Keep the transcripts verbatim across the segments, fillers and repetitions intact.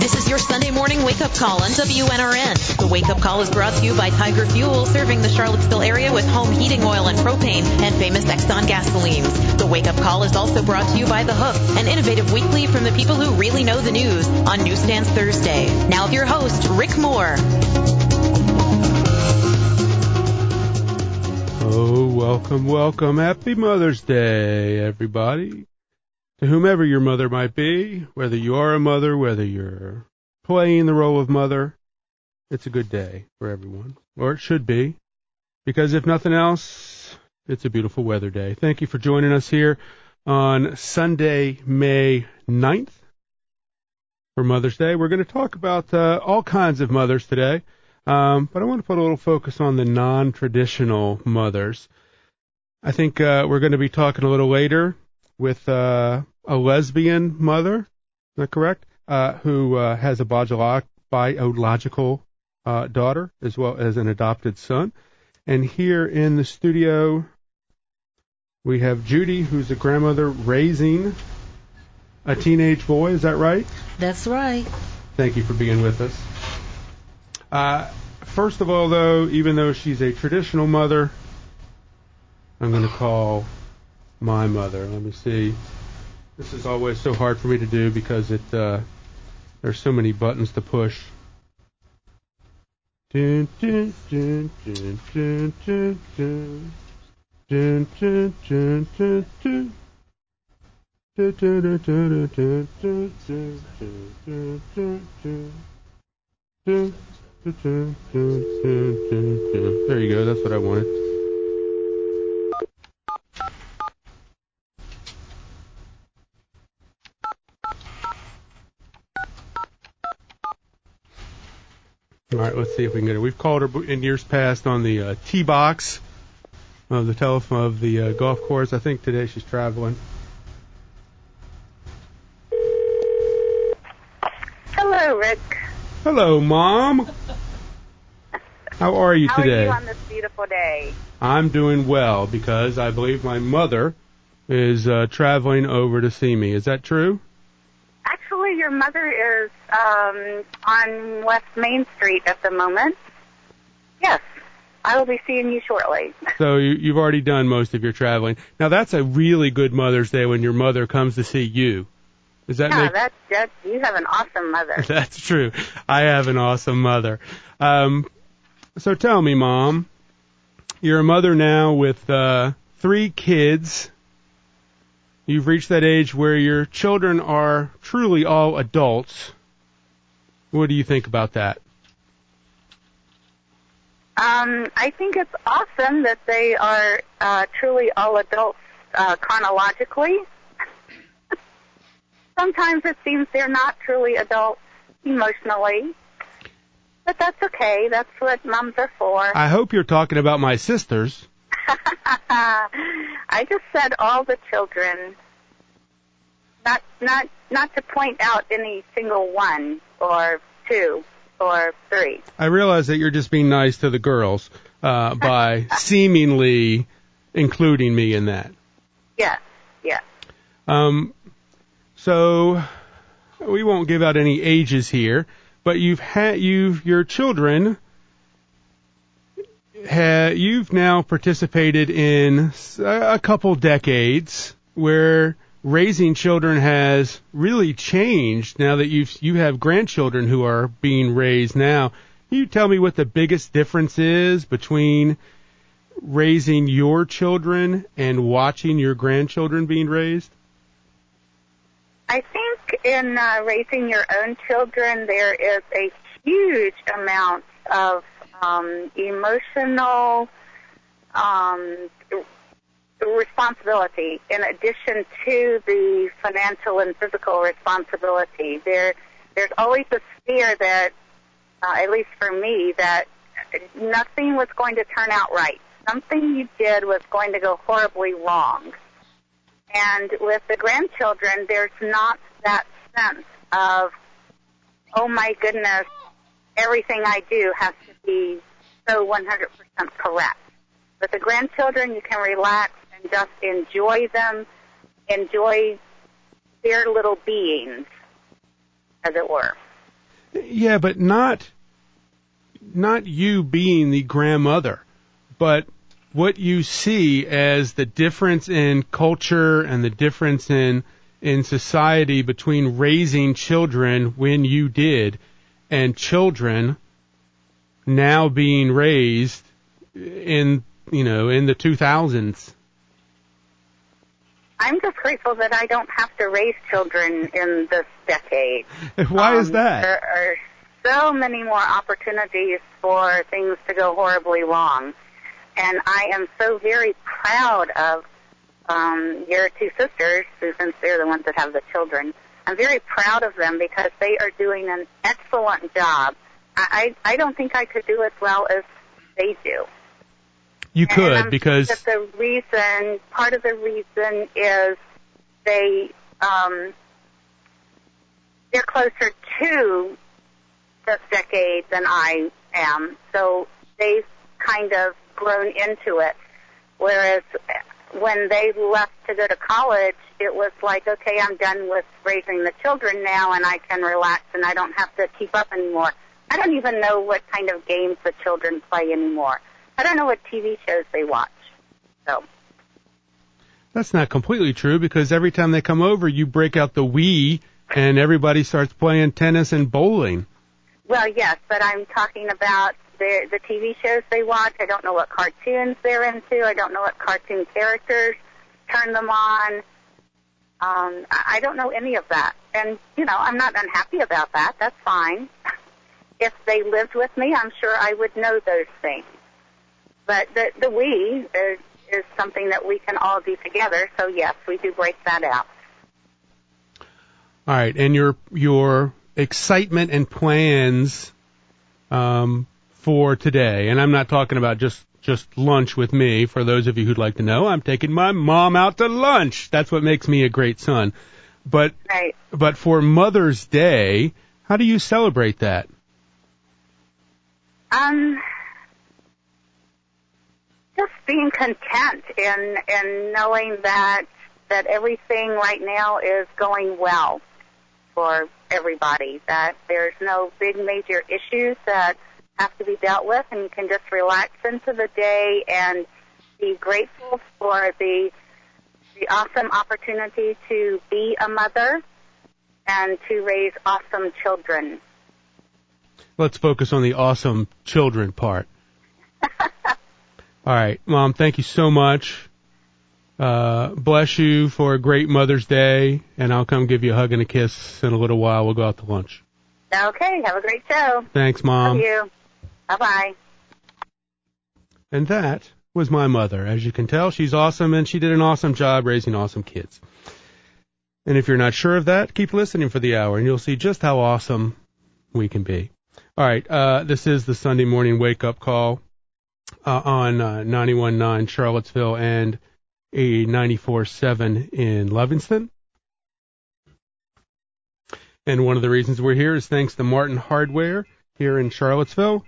This is your Sunday morning wake-up call on W N R N. The wake-up call is brought to you by Tiger Fuel, serving the Charlottesville area with home heating oil and propane and famous Exxon gasolines. The wake-up call is also brought to you by The Hook, an innovative weekly from the people who really know the news on Newsstands Thursday. Now with your host, Rick Moore. Oh, welcome, welcome. Happy Mother's Day, everybody. To whomever your mother might be, whether you are a mother, whether you're playing the role of mother, it's a good day for everyone. Or it should be. Because if nothing else, it's a beautiful weather day. Thank you for joining us here on Sunday, May ninth for Mother's Day. We're going to talk about uh, all kinds of mothers today. Um, but I want to put a little focus on the non-traditional mothers. I think uh, we're going to be talking a little later with uh, a lesbian mother, is that correct? Uh, who uh, has a biolog- biological uh, daughter as well as an adopted son. And here in the studio, we have Judy, who's a grandmother raising a teenage boy. Is that right? That's right. Thank you for being with us. Uh, first of all, though, even though she's a traditional mother, I'm going to call my mother. Let me see. This is always so hard for me to do because it uh, there's so many buttons to push. Dun, dun, dun, dun, dun, dun, dun. Dun, dun, dun, dun, dun. Dun, dun, dun, dun, dun, dun, dun, dun, dun, dun. Dun, dun, dun, dun, dun, dun. There you go. That's what I wanted. All right, let's see if we can get her. We've called her in years past on the uh, tee box of the telephone of the uh, golf course. I think today she's traveling. Hello, Rick. Hello, Mom. How are you How today? How are you on this beautiful day? I'm doing well because I believe my mother is uh, traveling over to see me. Is that true? Actually, your mother is um, on West Main Street at the moment. Yes, I will be seeing you shortly. So you, you've already done most of your traveling. Now, that's a really good Mother's Day when your mother comes to see you. Does that yeah, make... that's, that's, you have an awesome mother. That's true. I have an awesome mother. Um, so tell me, Mom, you're a mother now with uh, three kids. You've reached that age where your children are truly all adults. What do you think about that? Um, I think it's awesome that they are uh, truly all adults uh, chronologically. Sometimes it seems they're not truly adults emotionally. But that's okay. That's what moms are for. I hope you're talking about my sisters. I just said all the children, not not not to point out any single one or two or three. I realize that you're just being nice to the girls uh, by seemingly including me in that. Yes, yes. Um, so we won't give out any ages here, but you've had you've your children. Ha, you've now participated in a couple decades where raising children has really changed now that you've, you have grandchildren who are being raised now. Can you tell me what the biggest difference is between raising your children and watching your grandchildren being raised? I think in uh, raising your own children, there is a huge amount of Um, emotional um, responsibility in addition to the financial and physical responsibility. There, there's always a fear that, uh, at least for me, that nothing was going to turn out right. Something you did was going to go horribly wrong. And with the grandchildren, there's not that sense of, oh my goodness, everything I do has to be so one hundred percent correct. With the grandchildren, you can relax and just enjoy them, enjoy their little beings, as it were. Yeah, but not not you being the grandmother, but what you see as the difference in culture and the difference in in society between raising children when you did and children now being raised in, you know, in the two thousands. I'm just grateful that I don't have to raise children in this decade. Why um, is that? There are so many more opportunities for things to go horribly wrong. And I am so very proud of um, your two sisters, since they're the ones that have the children. I'm very proud of them because they are doing an excellent job. I, I don't think I could do as well as they do. You could, and because that the reason, part of the reason is they, um, they're closer to this decade than I am, so they've kind of grown into it. Whereas when they left to go to college, it was like, okay, I'm done with raising the children now, and I can relax, and I don't have to keep up anymore. I don't even know what kind of games the children play anymore. I don't know what T V shows they watch. So that's not completely true, because every time they come over, you break out the Wii and everybody starts playing tennis and bowling. Well, yes, but I'm talking about the the T V shows they watch. I don't know what cartoons they're into. I don't know what cartoon characters turn them on. Um, I don't know any of that. And, you know, I'm not unhappy about that. That's fine. If they lived with me, I'm sure I would know those things. But the, the we is, is something that we can all do together. So, yes, we do break that out. All right. And your your excitement and plans um, for today, and I'm not talking about just, just lunch with me. For those of you who'd like to know, I'm taking my mom out to lunch. That's what makes me a great son. But right. But for Mother's Day, how do you celebrate that? Um... Just being content in in knowing that that everything right now is going well for everybody, that there's no big major issues that have to be dealt with, and you can just relax into the day and be grateful for the the awesome opportunity to be a mother and to raise awesome children. Let's focus on the awesome children part. All right, Mom, thank you so much. Uh, bless you for a great Mother's Day, and I'll come give you a hug and a kiss in a little while. We'll go out to lunch. Okay, have a great show. Thanks, Mom. Love you. Bye-bye. And that was my mother. As you can tell, she's awesome, and she did an awesome job raising awesome kids. And if you're not sure of that, keep listening for the hour, and you'll see just how awesome we can be. All right, uh, this is the Sunday morning wake-up call. Uh, on uh, ninety-one point nine Charlottesville and a ninety-four point seven in Livingston. And one of the reasons we're here is thanks to Martin Hardware here in Charlottesville.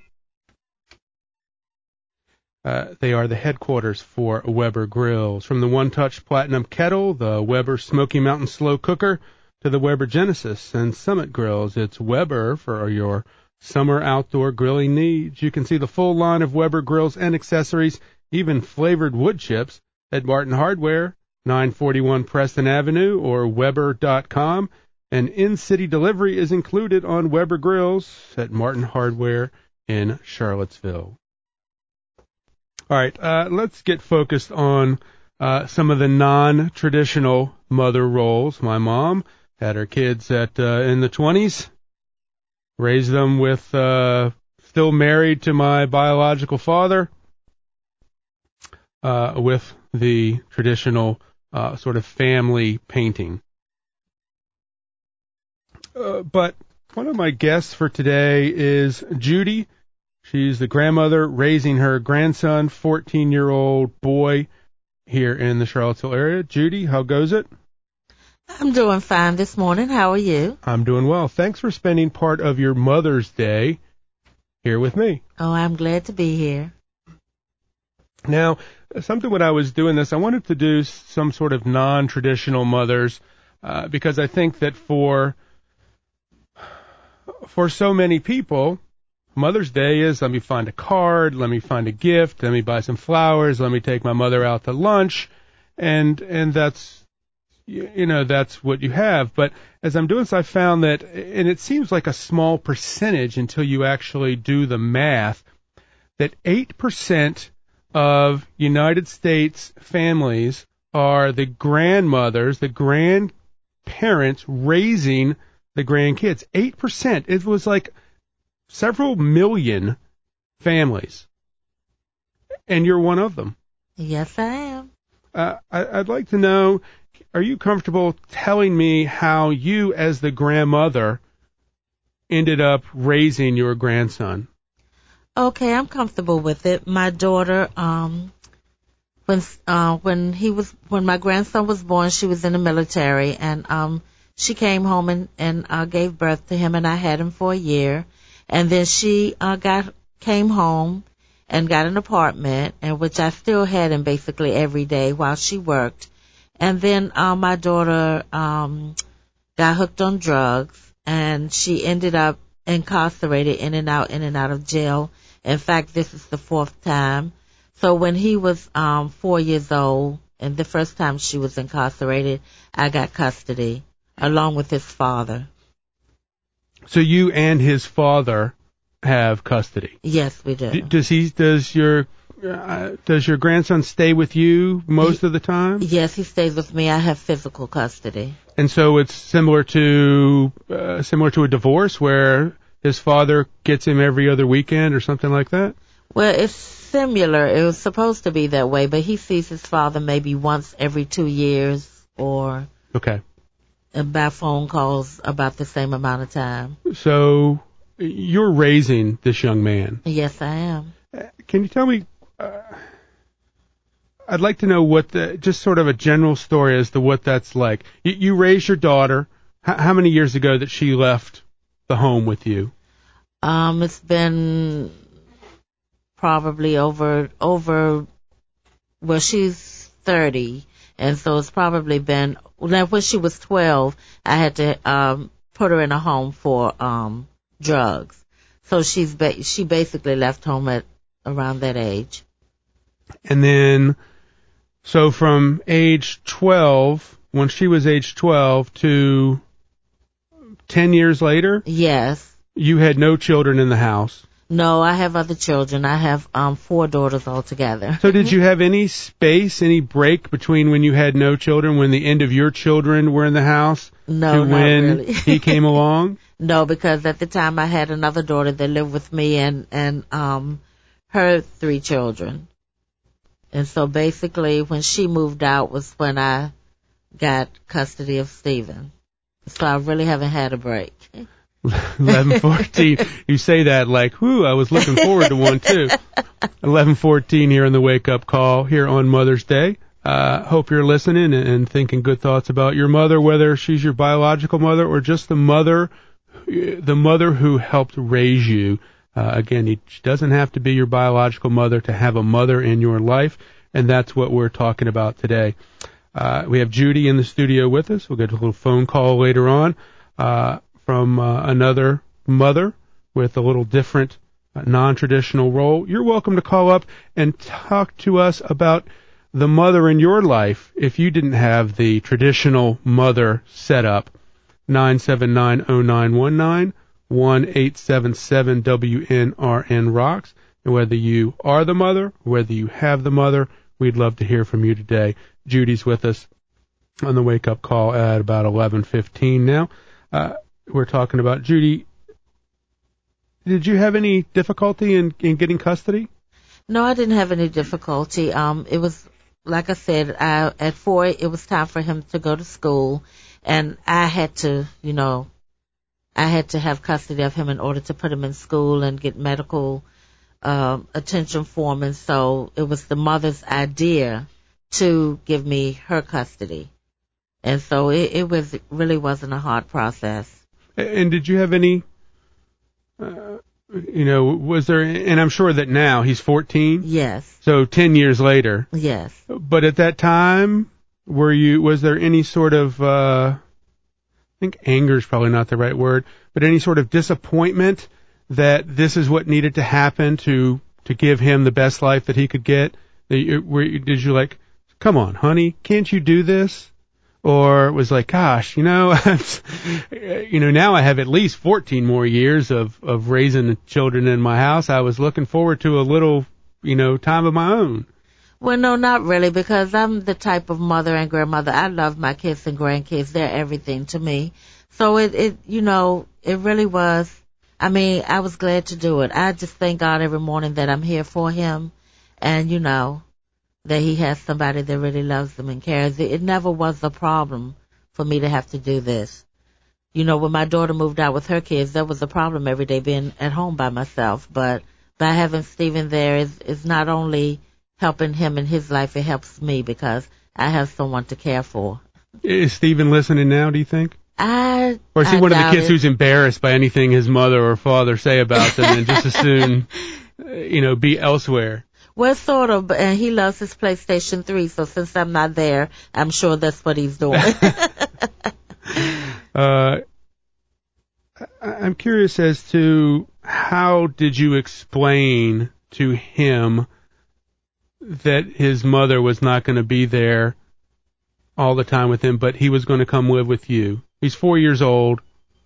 Uh, they are the headquarters for Weber Grills. From the One Touch Platinum Kettle, the Weber Smoky Mountain Slow Cooker, to the Weber Genesis and Summit Grills, it's Weber for your summer outdoor grilling needs. You can see the full line of Weber grills and accessories, even flavored wood chips, at Martin Hardware, nine forty-one Preston Avenue, or Weber dot com. And in-city delivery is included on Weber Grills at Martin Hardware in Charlottesville. All right, uh, let's get focused on uh, some of the non-traditional mother roles. My mom had her kids at uh, in the twenties. Raised them with, uh, still married to my biological father, uh, with the traditional, uh, sort of family painting. Uh, but one of my guests for today is Judy. She's the grandmother raising her grandson, fourteen-year-old boy here in the Charlottesville area. Judy, how goes it? I'm doing fine this morning. How are you? I'm doing well. Thanks for spending part of your Mother's Day here with me. Oh, I'm glad to be here. Now, something when I was doing this, I wanted to do some sort of non-traditional mothers, uh, because I think that for for so many people, Mother's Day is let me find a card, let me find a gift, let me buy some flowers, let me take my mother out to lunch, and and that's you know that's what you have. But as I'm doing this, I found that, and it seems like a small percentage until you actually do the math, that eight percent of United States families are the grandmothers, the grandparents raising the grandkids. eight percent. It was like several million families. And you're one of them. Yes, I am. Uh, I, I'd like to know, are you comfortable telling me how you, as the grandmother, ended up raising your grandson? Okay, I'm comfortable with it. My daughter, um, when uh, when he was when my grandson was born, she was in the military, and um, she came home and and uh, gave birth to him, and I had him for a year, and then she uh, got came home and got an apartment, and which I still had him basically every day while she worked, and then uh, my daughter um, got hooked on drugs, and she ended up incarcerated, in and out, in and out of jail. In fact, this is the fourth time. So when he was um, four years old, and the first time she was incarcerated, I got custody, along with his father. So you and his father have custody? Yes, we do. D- does he? Does your uh, does your grandson stay with you most he, of the time? Yes, he stays with me. I have physical custody. And so it's similar to uh, similar to a divorce where his father gets him every other weekend or something like that? Well, it's similar. It was supposed to be that way, but he sees his father maybe once every two years or okay. by phone calls about the same amount of time. So you're raising this young man. Yes, I am. Can you tell me, uh, I'd like to know what the, just sort of a general story as to what that's like. You, you raised your daughter. H- how many years ago that she left the home with you? Um, it's been probably over, over, well, she's thirty, and so it's probably been, now when she was twelve, I had to, um, put her in a home for, um, drugs. So she's, ba- she basically left home at around that age. And then, so from age twelve, when she was age twelve to ten years later? Yes. You had no children in the house. No, I have other children. I have um four daughters altogether. So did you have any space, any break between when you had no children, when the end of your children were in the house, no, to not when really. he came along? No, because at the time I had another daughter that lived with me and and um her three children. And so basically when she moved out was when I got custody of Stephen. So I really haven't had a break. eleven fourteen. You say that like, whoo, I was looking forward to one too. eleven fourteen here on the Wake Up Call here on Mother's Day. Uh, hope you're listening and, and thinking good thoughts about your mother, whether she's your biological mother or just the mother, the mother who helped raise you. Uh, again, it doesn't have to be your biological mother to have a mother in your life, and that's what we're talking about today. Uh, we have Judy in the studio with us. We'll get a little phone call later on. Uh, from uh, another mother with a little different uh, non-traditional role. You're welcome to call up and talk to us about the mother in your life if you didn't have the traditional mother set up. nine seven nine oh nine one nine, one eight seven seven W N R N rocks. And whether you are the mother, whether you have the mother, we'd love to hear from you today. Judy's with us on the wake-up call at about eleven fifteen now. Uh, We're talking about, Judy, did you have any difficulty in, in getting custody? No, I didn't have any difficulty. Um, it was, like I said, I, at four, it was time for him to go to school, and I had to, you know, I had to have custody of him in order to put him in school and get medical um, attention for him, and so it was the mother's idea to give me her custody. And so it, it was it really wasn't a hard process. And did you have any, uh, you know, was there, and I'm sure that now he's fourteen? Yes. So ten years later. Yes. But at that time, were you, was there any sort of, uh, think anger is probably not the right word, but any sort of disappointment that this is what needed to happen to to give him the best life that he could get? That you, where, did you like, come on, honey, can't you do this? Or it was like, gosh, you know, you know, now I have at least fourteen more years of, of raising children in my house. I was looking forward to a little, you know, time of my own. Well, no, not really, because I'm the type of mother and grandmother. I love my kids and grandkids. They're everything to me. So it, it, you know, it really was, I mean, I was glad to do it. I just thank God every morning that I'm here for him and, you know, that he has somebody that really loves him and cares. It, it never was a problem for me to have to do this. You know, when my daughter moved out with her kids, that was a problem every day being at home by myself. But by having Stephen there is, is not only helping him in his life, it helps me because I have someone to care for. Is Stephen listening now, do you think? I Or is he I one of the kids it. who's embarrassed by anything his mother or father say about them and just as soon, you know, be elsewhere? Well, sort of, and he loves his PlayStation three, so since I'm not there, I'm sure that's what he's doing. uh, I'm curious as to how did you explain to him that his mother was not going to be there all the time with him, but he was going to come live with you? He's four years old.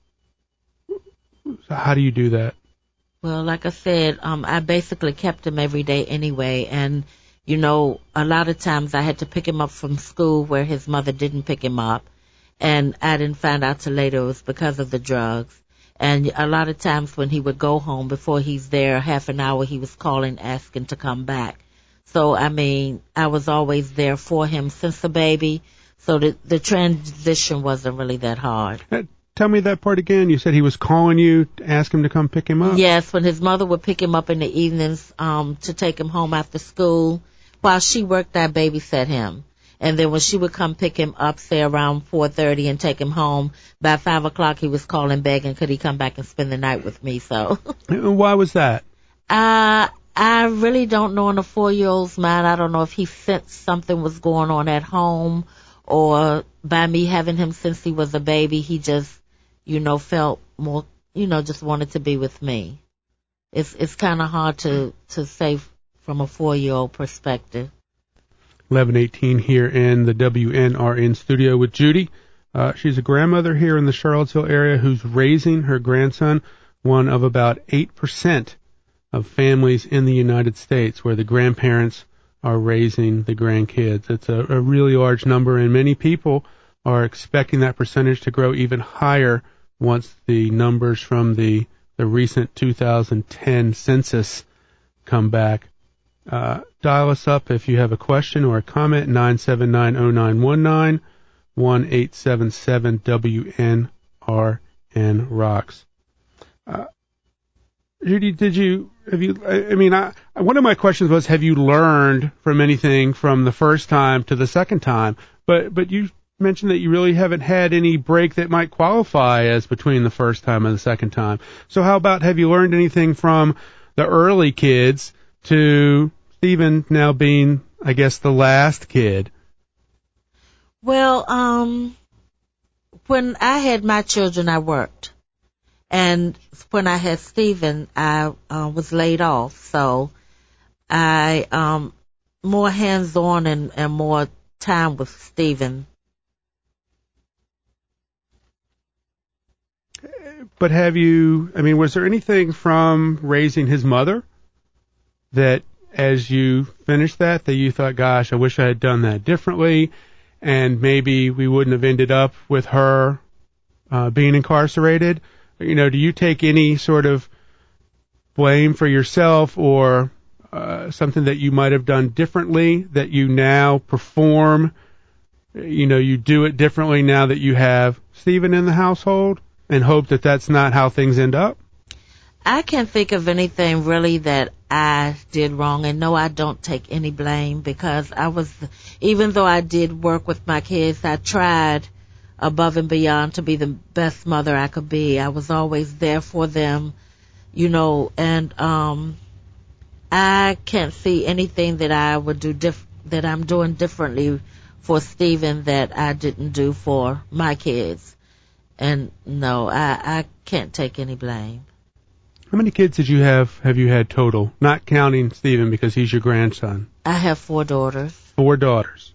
How do you do that? Well, like I said, um, I basically kept him every day anyway, and, you know, a lot of times I had to pick him up from school where his mother didn't pick him up, and I didn't find out till later it was because of the drugs. And a lot of times when he would go home, before he's there half an hour, he was calling, asking to come back. So, I mean, I was always there for him since the baby, so the, the transition wasn't really that hard. Tell me that part again. You said he was calling you to ask him to come pick him up? Yes, when his mother would pick him up in the evenings um, to take him home after school. While she worked, I babysat him. And then when she would come pick him up, say around four thirty and take him home, by five o'clock he was calling begging, could he come back and spend the night with me? So. Why was that? Uh, I really don't know in a four-year-old's mind. I don't know if he sensed something was going on at home, or by me having him since he was a baby, he just, you know, felt more, you know, just wanted to be with me. It's it's kind of hard to, to say from a four-year-old perspective. eleven eighteen here in the W N R N studio with Judy. Uh, she's a grandmother here in the Charlottesville area who's raising her grandson, one of about eight percent of families in the United States where the grandparents are raising the grandkids. It's a, a really large number, and many people are expecting that percentage to grow even higher once the numbers from the, the recent two thousand ten census come back. Uh, dial us up if you have a question or a comment, nine seven nine, oh nine one nine, one eight seven seven W N R N rocks. Uh, Judy, did you, have you, I, I mean, I, one of my questions was, have you learned from anything from the first time to the second time? But, but you mentioned that you really haven't had any break that might qualify as between the first time and the second time. So how about, have you learned anything from the early kids to Stephen now being, I guess, the last kid? Well, um, when I had my children, I worked. And when I had Stephen, I uh, was laid off. So I, um, more hands-on and, and more time with Stephen. But have you, I mean, was there anything from raising his mother that as you finished that, that you thought, gosh, I wish I had done that differently, and maybe we wouldn't have ended up with her uh, being incarcerated? You know, do you take any sort of blame for yourself or uh, something that you might have done differently that you now perform? You know, you do it differently now that you have Stephen in the household, and hope that that's not how things end up? I can't think of anything really that I did wrong, and no, I don't take any blame, because I was, even though I did work with my kids, I tried above and beyond to be the best mother I could be. I was always there for them, you know, and um I can't see anything that I would do diff- that I'm doing differently for Stephen that I didn't do for my kids. And no, I, I can't take any blame. How many kids did you have, have you had total? Not counting Stephen because he's your grandson. I have four daughters. Four daughters.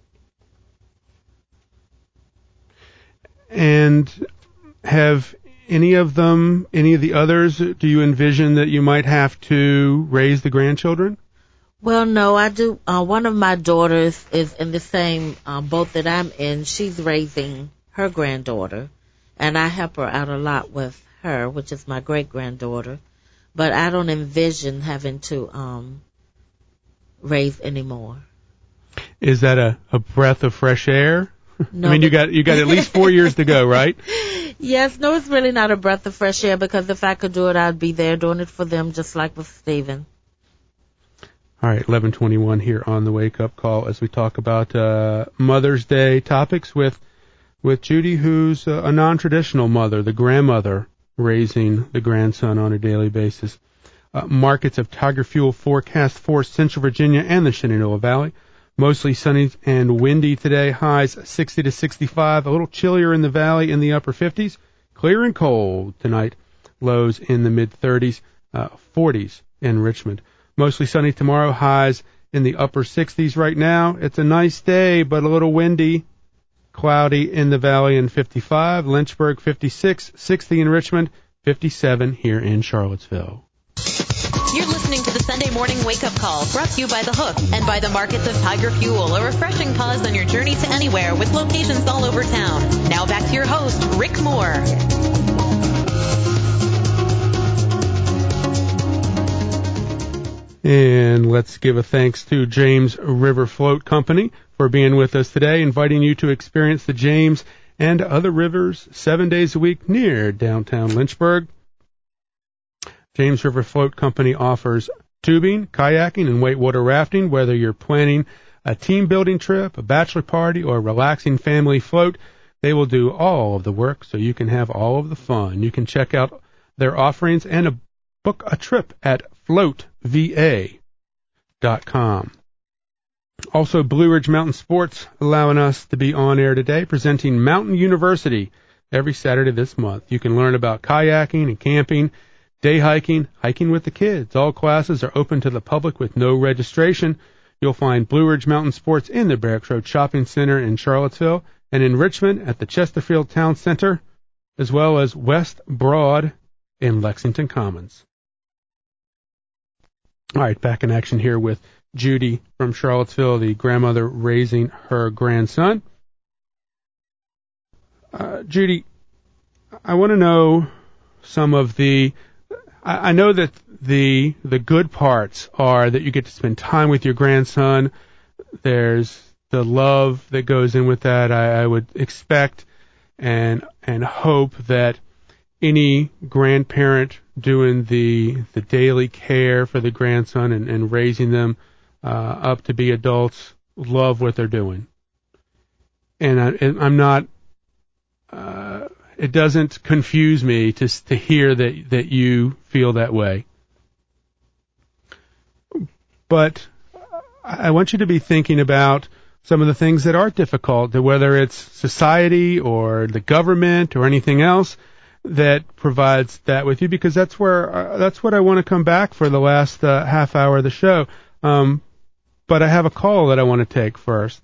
And have any of them, any of the others, do you envision that you might have to raise the grandchildren? Well, no, I do. Uh, one of my daughters is in the same uh, boat that I'm in. She's raising her granddaughter, and I help her out a lot with her, which is my great-granddaughter. But I don't envision having to um, raise any more. Is that a, a breath of fresh air? No, I mean, you got you got at least four years to go, right? Yes, no, it's really not a breath of fresh air, because if I could do it, I'd be there doing it for them, just like with Stephen. All right, eleven twenty-one here on the Wake Up Call as we talk about uh, Mother's Day topics with with Judy, who's uh, a non-traditional mother, the grandmother raising the grandson on a daily basis. Uh, markets of Tiger Fuel forecast for Central Virginia and the Shenandoah Valley. Mostly sunny and windy today. Highs sixty to sixty-five. A little chillier in the valley in the upper fifties. Clear and cold tonight. Lows in the mid-thirties. Uh, forties in Richmond. Mostly sunny tomorrow. Highs in the upper sixties right now. It's a nice day, but a little windy. Cloudy in the valley in fifty-five. Lynchburg fifty-six. sixty in Richmond. fifty-seven here in Charlottesville. You're listening to the Sunday Morning Wake Up Call, brought to you by The Hook and by the markets of Tiger Fuel, a refreshing pause on your journey to anywhere with locations all over town. Now back to your host, Rick Moore. And let's give a thanks to James River Float Company for being with us today, inviting you to experience the James and other rivers seven days a week near downtown Lynchburg. James River Float Company offers tubing, kayaking, and whitewater rafting. Whether you're planning a team-building trip, a bachelor party, or a relaxing family float, they will do all of the work so you can have all of the fun. You can check out their offerings and a, book a trip at float v a dot com. Also, Blue Ridge Mountain Sports allowing us to be on air today, presenting Mountain University every Saturday this month. You can learn about kayaking and camping, day hiking, hiking with the kids. All classes are open to the public with no registration. You'll find Blue Ridge Mountain Sports in the Barracks Road Shopping Center in Charlottesville and in Richmond at the Chesterfield Town Center, as well as West Broad in Lexington Commons. All right, back in action here with Judy from Charlottesville, the grandmother raising her grandson. Uh, Judy, I want to know some of the I know that the the good parts are that you get to spend time with your grandson. There's the love that goes in with that. I, I would expect and and hope that any grandparent doing the the daily care for the grandson and, and raising them uh, up to be adults love what they're doing. And, I, and I'm not. Uh, It doesn't confuse me to to hear that, that you feel that way. But I want you to be thinking about some of the things that are difficult, whether it's society or the government or anything else that provides that with you, because that's where uh, that's what I want to come back for the last uh, half hour of the show. Um, but I have a call that I want to take first.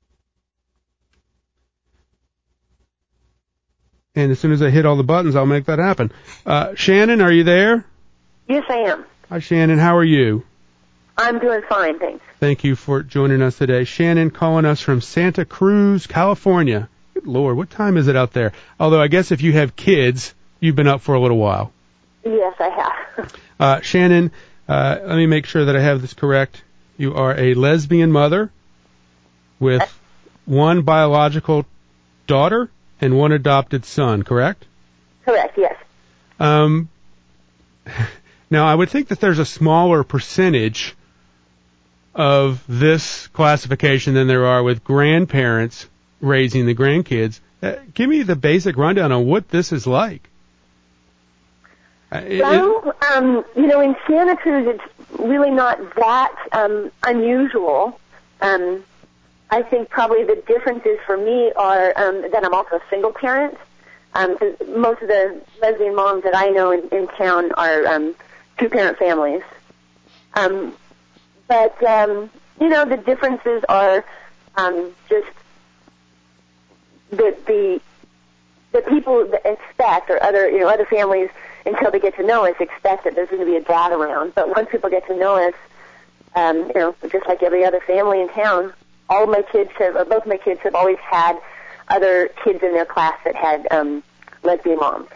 And as soon as I hit all the buttons, I'll make that happen. Uh, Shannon, are you there? Yes, I am. Hi, Shannon. How are you? I'm doing fine, thanks. Thank you for joining us today. Shannon calling us from Santa Cruz, California. Good Lord, what time is it out there? Although I guess if you have kids, you've been up for a little while. Yes, I have. uh, Shannon, uh, let me make sure that I have this correct. You are a lesbian mother with one biological daughter and one adopted son, correct? Correct, yes. Um, now, I would think that there's a smaller percentage of this classification than there are with grandparents raising the grandkids. Uh, give me the basic rundown on what this is like. Uh, well, it, um, you know, in Santa Cruz, it's really not that um, unusual. Um I think probably the differences for me are um, that I'm also a single parent. Um, 'cause most of the lesbian moms that I know in, in town are um, two-parent families. Um, but, um, you know, the differences are um, just the, the the people that expect, or other, you know, other families, until they get to know us, expect that there's going to be a dad around. But once people get to know us, um, you know, just like every other family in town, all of my kids have, or both my kids have always had other kids in their class that had um, lesbian moms.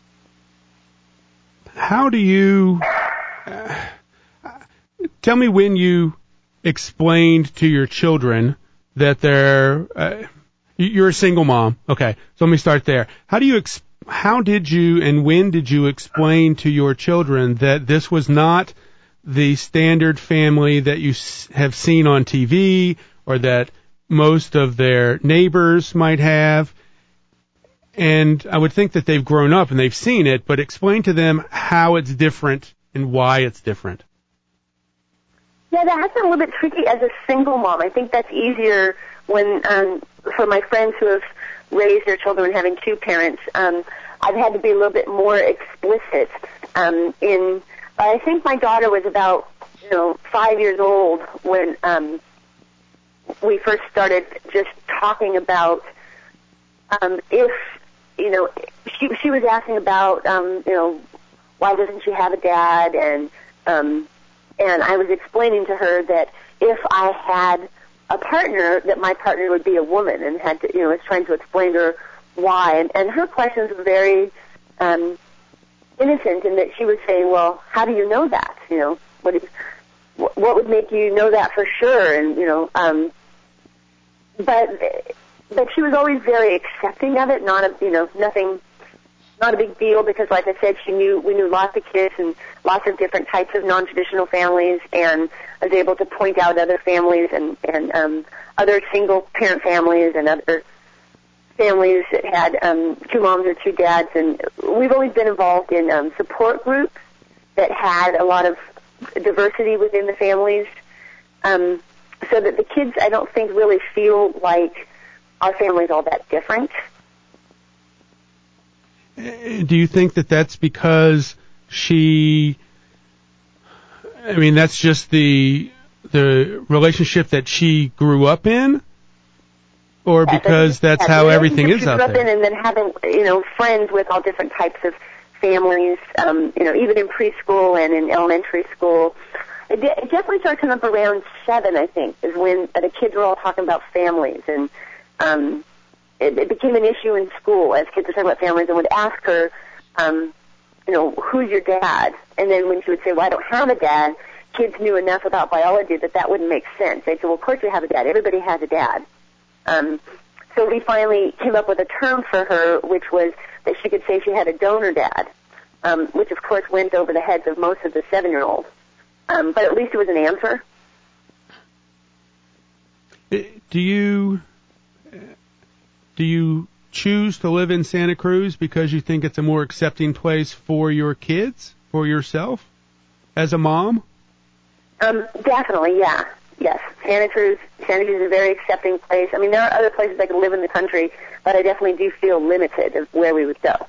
How do you, uh, tell me when you explained to your children that they're, uh, you're a single mom. Okay, so let me start there. How do you, ex- how did you and when did you explain to your children that this was not the standard family that you s- have seen on T V or that most of their neighbors might have? And I would think that they've grown up and they've seen it, but explain to them how it's different and why it's different. Yeah, that has been a little bit tricky as a single mom. I think that's easier when, um, for my friends who have raised their children having two parents, um, I've had to be a little bit more explicit um, in, but I think my daughter was about, you know, five years old when um, we first started just talking about um, if, you know, she, she was asking about, um, you know, why doesn't she have a dad? And, um, and I was explaining to her that if I had a partner, that my partner would be a woman, and had to, you know, was trying to explain to her why. And, and her questions were very um, innocent in that she was saying, well, how do you know that? You know, what, is, what would make you know that for sure? And, you know, um, but, but she was always very accepting of it, not, a, you know, nothing, not a big deal, because like I said, she knew, we knew lots of kids and lots of different types of non-traditional families, and was able to point out other families and, and um, other single-parent families and other families that had um, two moms or two dads. And we've always been involved in um, support groups that had a lot of diversity within the families, um, so that the kids, I don't think, really feel like our family's all that different. Do you think that that's because she, I mean, that's just the the relationship that she grew up in, or Yeah, because that's, that's how everything is out there? She grew up in, and then having, you know, friends with all different types of families, um, you know, even in preschool and in elementary school. It, de- it definitely started coming up around seven, I think, is when uh, the kids were all talking about families, and um, it, it became an issue in school as kids were talking about families and would ask her, um, you know, who's your dad? And then when she would say, well, I don't have a dad, kids knew enough about biology that that wouldn't make sense. They'd say, well, of course you have a dad. Everybody has a dad. Um, so we finally came up with a term for her, which was that she could say she had a donor dad, um, which of course went over the heads of most of the seven-year-olds. Um, but at least it was an answer. Do you do you choose to live in Santa Cruz because you think it's a more accepting place for your kids, for yourself, as a mom? Um, definitely, yeah. Yes, Santa Cruz, Santa Cruz is a very accepting place. I mean, there are other places I could live in the country, but I definitely do feel limited of where we would go.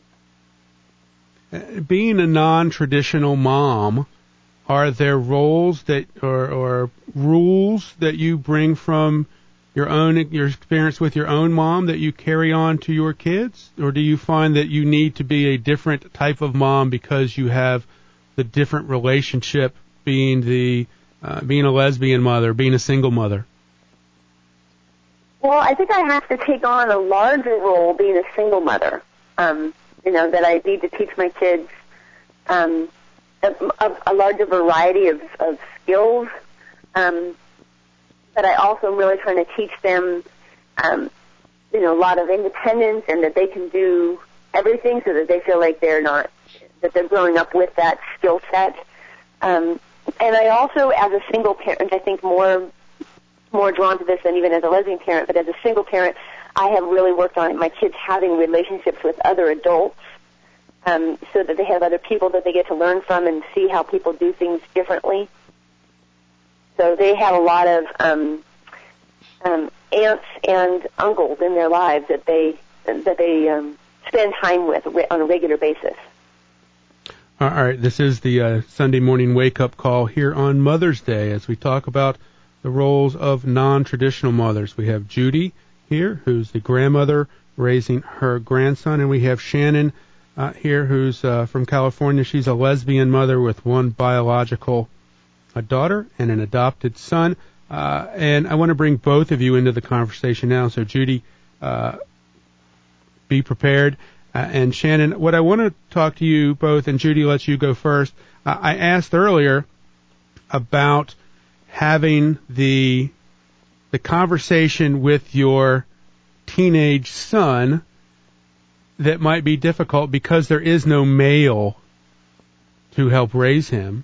Being a non-traditional mom, are there roles that or, or rules that you bring from your own your experience with your own mom that you carry on to your kids, or do you find that you need to be a different type of mom because you have the different relationship, being the uh, being a lesbian mother, being a single mother? Well, I think I have to take on a larger role being a single mother. Um, you know, that I need to teach my kids um, a, a, a larger variety of, of skills. Um, but I also am really trying to teach them, um, you know, a lot of independence, and that they can do everything, so that they feel like they're not, that they're growing up with that skill set. Um, and I also, as a single parent, I think more more drawn to this than even as a lesbian parent, but as a single parent, I have really worked on my kids having relationships with other adults, um, so that they have other people that they get to learn from and see how people do things differently. So they have a lot of um, um, aunts and uncles in their lives that they that they um, spend time with on a regular basis. All right, this is the uh, Sunday morning wake-up call here on Mother's Day as we talk about the roles of non-traditional mothers. We have Judy here, who's the grandmother raising her grandson, and we have Shannon uh, here, who's uh, from California. She's a lesbian mother with one biological uh, daughter and an adopted son. Uh, and I want to bring both of you into the conversation now. So, Judy, uh, be prepared. Uh, and Shannon, what I want to talk to you both, and Judy, let you go first. Uh, I asked earlier about having the the conversation with your teenage son that might be difficult because there is no male to help raise him.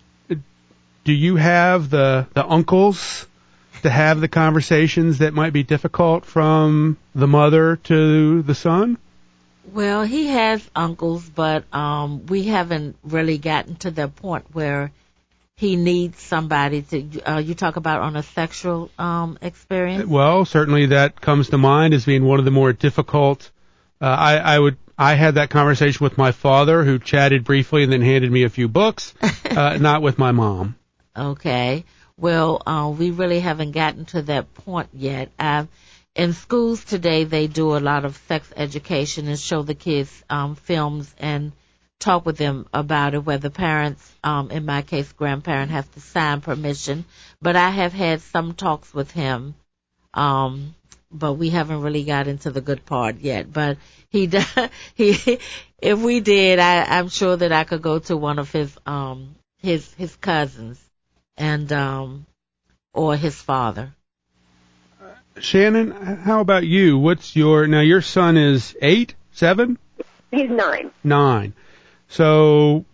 Do you have the the uncles to have the conversations that might be difficult from the mother to the son? Well, he has uncles, but um, we haven't really gotten to the point where he needs somebody to, uh, you talk about on a sexual um, experience? Well, certainly that comes to mind as being one of the more difficult. Uh, I, I would, I had that conversation with my father, who chatted briefly and then handed me a few books, uh, not with my mom. Okay. Well, uh, we really haven't gotten to that point yet. Uh, in schools today, they do a lot of sex education and show the kids um, films and talk with them about it, where the parents, um, in my case, grandparent, have to sign permission. But I have had some talks with him, um, but we haven't really got into the good part yet. But he, does, he, if we did, I, I'm sure that I could go to one of his, um, his, his cousins, and um, or his father. Shannon, how about you? What's your, now your son is eight, seven? He's nine. Nine. So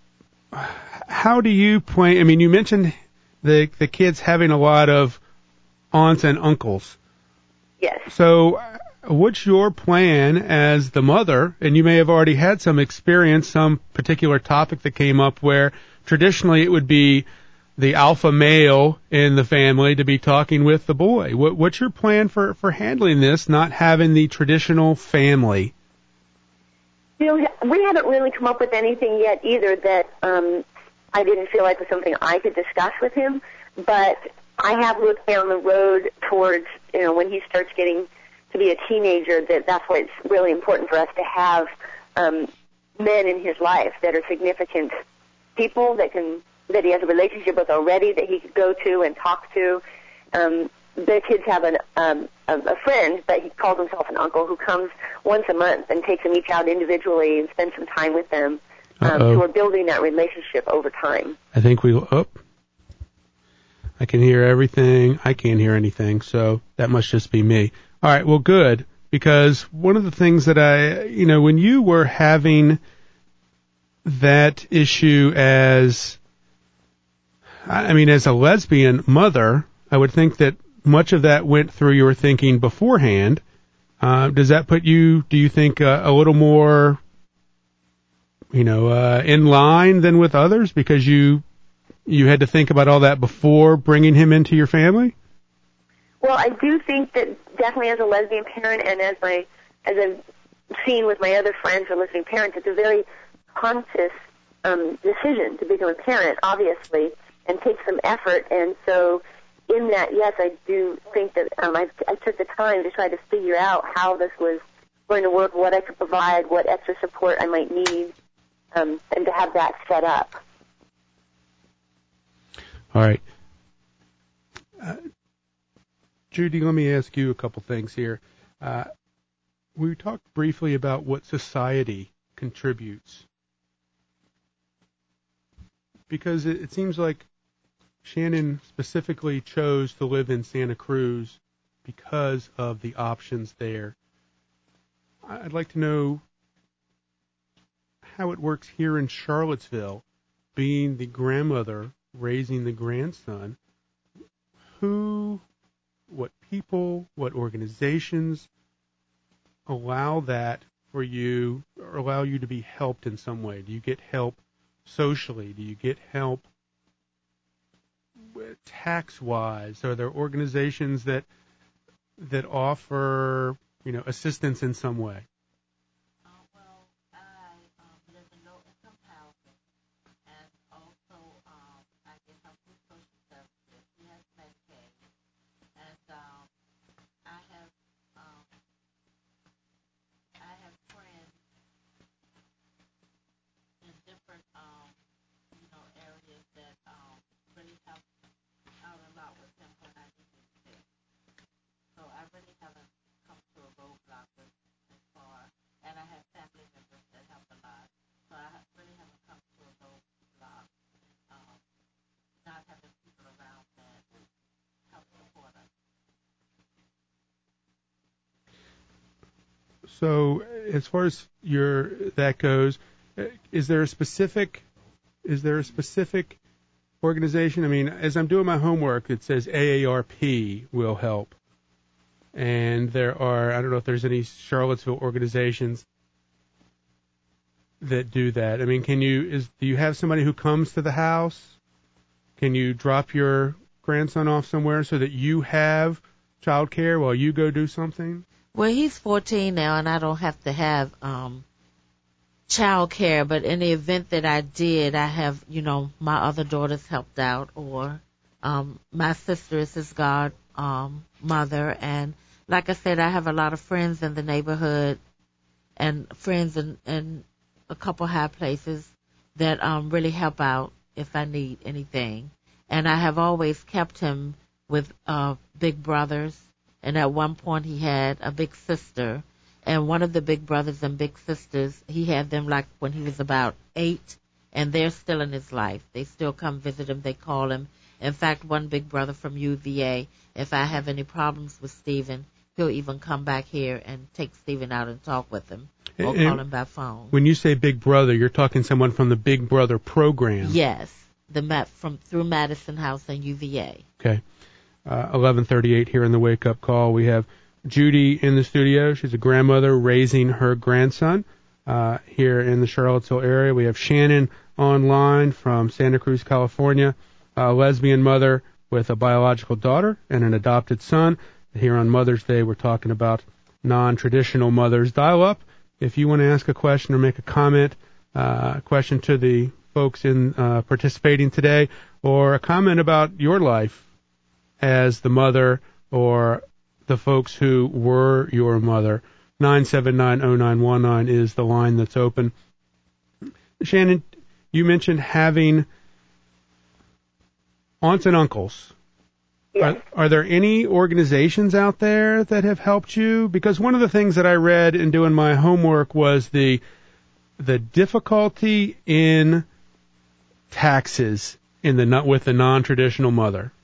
how do you plan, I mean, you mentioned the the kids having a lot of aunts and uncles. Yes. So what's your plan as the mother, and you may have already had some experience, some particular topic that came up where traditionally it would be the alpha male in the family to be talking with the boy. What, what's your plan for, for handling this, not having the traditional family? You know, we haven't really come up with anything yet either that um, I didn't feel like was something I could discuss with him. But I have looked down the road towards, you know, when he starts getting to be a teenager, that that's why it's really important for us to have um, men in his life that are significant people that can that he has a relationship with already, that he could go to and talk to. Um, the kids have an, um, a, a friend, but he calls himself an uncle, who comes once a month and takes them each out individually and spends some time with them. Um, so we're building that relationship over time. I think we, oh, I can hear everything. I can't hear anything, so that must just be me. All right, well, good, because one of the things that I, you know, when you were having that issue as, I mean, as a lesbian mother, I would think that much of that went through your thinking beforehand. Uh, does that put you, do you think, uh, a little more, you know, uh, in line than with others because you you had to think about all that before bringing him into your family? Well, I do think that definitely as a lesbian parent, and as my as I've seen with my other friends who are lesbian parents, it's a very conscious um, decision to become a parent, obviously, and takes some effort. And so in that, yes, I do think that um, I, I took the time to try to figure out how this was going to work, what I could provide, what extra support I might need, um, and to have that set up. All right. Uh, Judy, let me ask you a couple things here. Uh, we talked briefly about what society contributes, because it, it seems like Shannon specifically chose to live in Santa Cruz because of the options there. I'd like to know how it works here in Charlottesville, being the grandmother raising the grandson. Who, what people, what organizations allow that for you, or allow you to be helped in some way? Do you get help socially? Do you get help tax-wise? Are there organizations that that offer, you know, assistance in some way? So as far as your that goes, is there a specific is there a specific organization? I mean, as I'm doing my homework, it says A A R P will help, and there are I don't know if there's any Charlottesville organizations that do that. I mean, can you is do you have somebody who comes to the house? Can you drop your grandson off somewhere so that you have child care while you go do something? Well, he's fourteen now, and I don't have to have um child care, but in the event that I did, I have, you know, my other daughters helped out, or um my sister is his god um mother, and like I said, I have a lot of friends in the neighborhood and friends in, in a couple high places that um really help out if I need anything. And I have always kept him with uh big brothers, and at one point he had a big sister. And one of the big brothers and big sisters, he had them like when he was about eight, and they're still in his life. They still come visit him. They call him. In fact, one big brother from U V A, if I have any problems with Stephen, he'll even come back here and take Stephen out and talk with him or And call him by phone. When you say big brother, you're talking someone from the Big Brother program. Yes, the map from through Madison House and U V A. Okay. Uh, eleven thirty-eight here in the Wake Up Call. We have Judy in the studio. She's a grandmother raising her grandson uh, here in the Charlottesville area. We have Shannon online from Santa Cruz, California, a lesbian mother with a biological daughter and an adopted son. Here on Mother's Day, we're talking about non-traditional mothers. Dial up if you want to ask a question or make a comment, uh, question to the folks in uh, participating today, or a comment about your life as the mother or the folks who were your mother. nine seven nine oh nine one nine is the line that's open. Shannon, you mentioned having aunts and uncles. Yes. Are, are there any organizations out there that have helped you? Because one of the things that I read in doing my homework was the the difficulty in taxes in the with the non-traditional mother.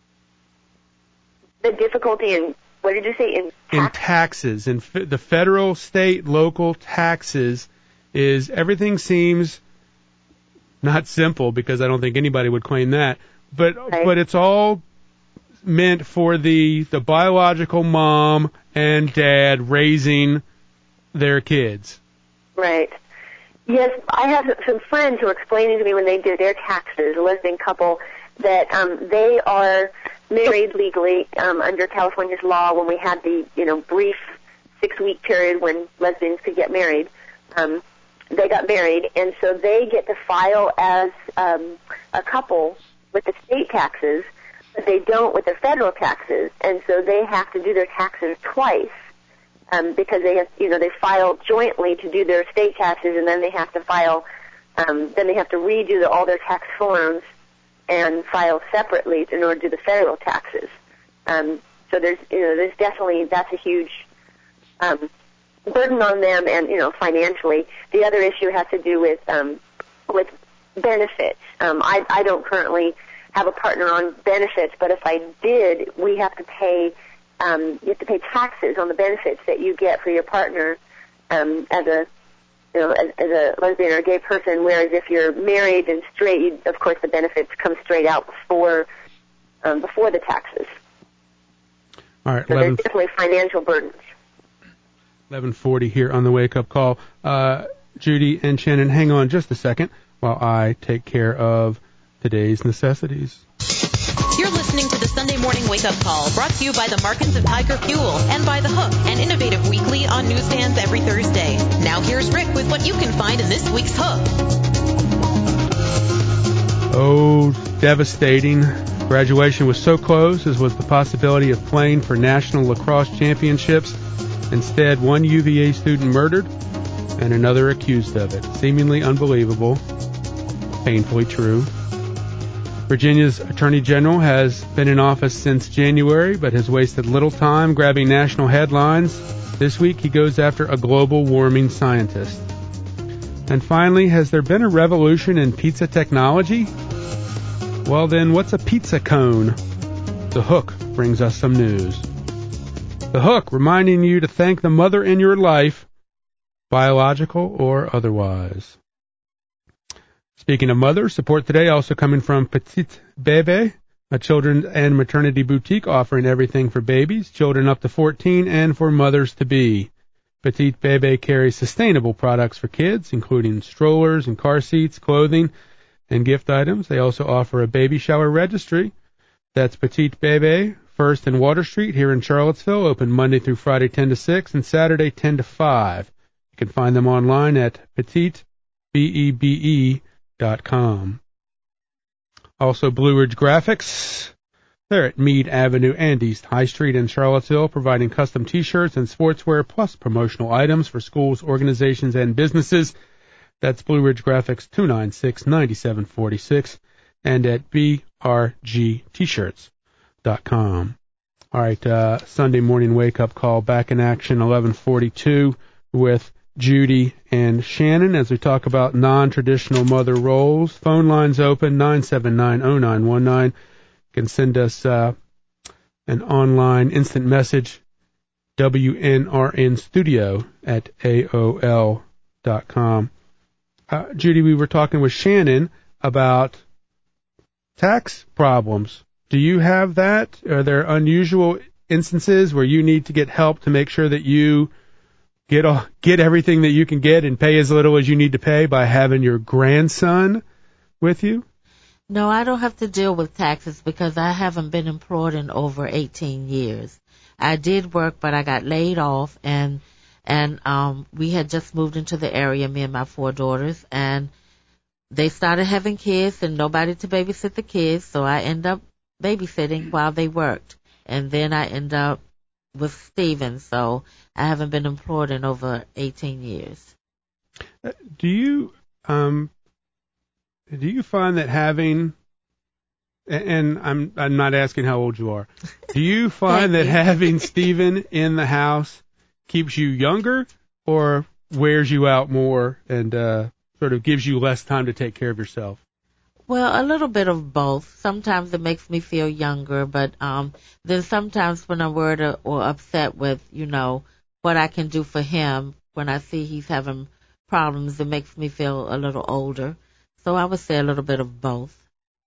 The difficulty in, what did you say, in tax? In taxes, in f- the federal, state, local taxes, is everything seems not simple, because I don't think anybody would claim that, but Right. but it's all meant for the the biological mom and dad raising their kids. Right. Yes, I have some friends who are explaining to me when they do their taxes, a lesbian couple, that um, they are married legally um, under California's law when we had the, you know, brief six-week period when lesbians could get married. Um, they got married, and so they get to file as um, a couple with the state taxes, but they don't with the federal taxes, and so they have to do their taxes twice. Um, because they have, you know, they file jointly to do their state taxes, and then they have to file, um, then they have to redo the, all their tax forms and file separately in order to do the federal taxes. Um, so there's, you know, there's definitely, that's a huge um, burden on them, and, you know, financially. The other issue has to do with um, with benefits. Um, I, I don't currently have a partner on benefits, but if I did, we have to pay. Um, you have to pay taxes on the benefits that you get for your partner um, as a, you know, as, as a lesbian or a gay person. Whereas if you're married and straight, you, of course, the benefits come straight out before um, before the taxes. All right, so there's definitely financial burdens. eleven forty here on the Wake Up Call. Uh, Judy and Shannon, hang on just a second while I take care of today's necessities. You're listening to the Sunday Morning Wake Up Call, brought to you by the Markins of Tiger Fuel and by The Hook, an innovative weekly on newsstands every Thursday. Now here's Rick with what you can find in this week's Hook. Oh, devastating. Graduation was so close, as was the possibility of playing for national lacrosse championships. Instead, one U V A student murdered and another accused of it. Seemingly unbelievable. Painfully true. Virginia's Attorney General has been in office since January, but has wasted little time grabbing national headlines. This week, he goes after a global warming scientist. And finally, has there been a revolution in pizza technology? Well then, what's a pizza cone? The Hook brings us some news. The Hook, reminding you to thank the mother in your life, biological or otherwise. Speaking of mothers, support today also coming from Petite Bébé, a children's and maternity boutique offering everything for babies, children up to fourteen, and for mothers-to-be. Petite Bébé carries sustainable products for kids, including strollers and car seats, clothing, and gift items. They also offer a baby shower registry. That's Petite Bébé, First and Water Street here in Charlottesville, open Monday through Friday ten to six and Saturday ten to five. You can find them online at petite bebe dot com. Also, Blue Ridge Graphics. They're at Meade Avenue and East High Street in Charlottesville, providing custom T-shirts and sportswear plus promotional items for schools, organizations, and businesses. That's Blue Ridge Graphics, two nine six, nine seven four six, and at b r g t shirts dot com. All right, uh, Sunday morning wake-up call back in action, eleven forty-two, with Judy and Shannon as we talk about non-traditional mother roles. Phone lines open, nine seven nine, oh nine one nine. You can send us uh, an online instant message, W N R N studio at A O L dot com. Uh, Judy, we were talking with Shannon about tax problems. Do you have that? Are there unusual instances where you need to get help to make sure that you get all, get everything that you can get and pay as little as you need to pay by having your grandson with you? No, I don't have to deal with taxes because I haven't been employed in over eighteen years. I did work, but I got laid off, and and um we had just moved into the area, me and my four daughters, and they started having kids and nobody to babysit the kids, so I end up babysitting while they worked. And then I end up with Steven, so I haven't been employed in over eighteen years. Do you um do you find that having, and I'm I'm not asking how old you are, do you find that you. having Steven in the house keeps you younger or wears you out more and uh, sort of gives you less time to take care of yourself? Well, a little bit of both. Sometimes it makes me feel younger, but um, then sometimes when I'm worried or, or upset with, you know, what I can do for him, when I see he's having problems, it makes me feel a little older. So I would say a little bit of both.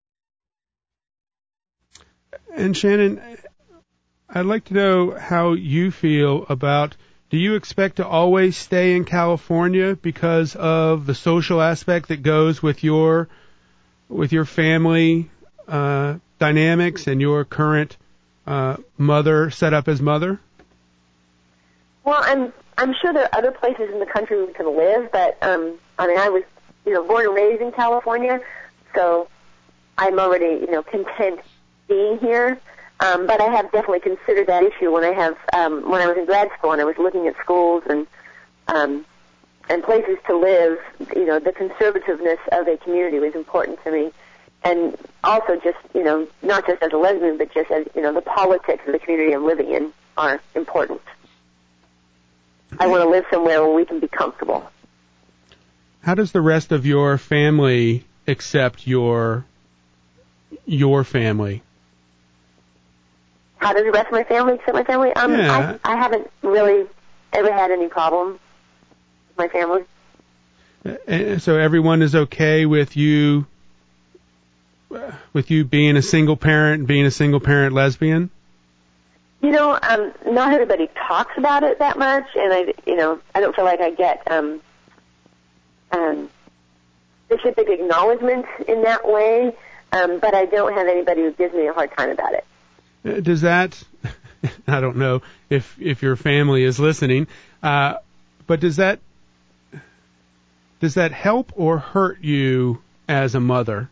And Shannon, I'd like to know how you feel about, do you expect to always stay in California because of the social aspect that goes with your with your family uh, dynamics and your current uh, mother set up as mother? Well, I'm I'm sure there are other places in the country we can live, but um, I mean, I was you know born and raised in California, so I'm already you know content being here. Um, but I have definitely considered that issue when I have um, when I was in grad school and I was looking at schools and um, and places to live. You know, the conservativeness of a community was important to me, and also just you know not just as a lesbian, but just as you know the politics of the community I'm living in are important. I want to live somewhere where we can be comfortable. How does the rest of your family accept your your family? How does the rest of my family accept my family? Um, yeah. I, I haven't really ever had any problem with my family. Uh, so everyone is okay with you with you being a single parent, being a single parent lesbian? You know, um, not everybody talks about it that much, and I, you know, I don't feel like I get um, um, specific acknowledgement in that way. Um, but I don't have anybody who gives me a hard time about it. Uh, does that? I don't know if if your family is listening, uh, but does that does that help or hurt you as a mother?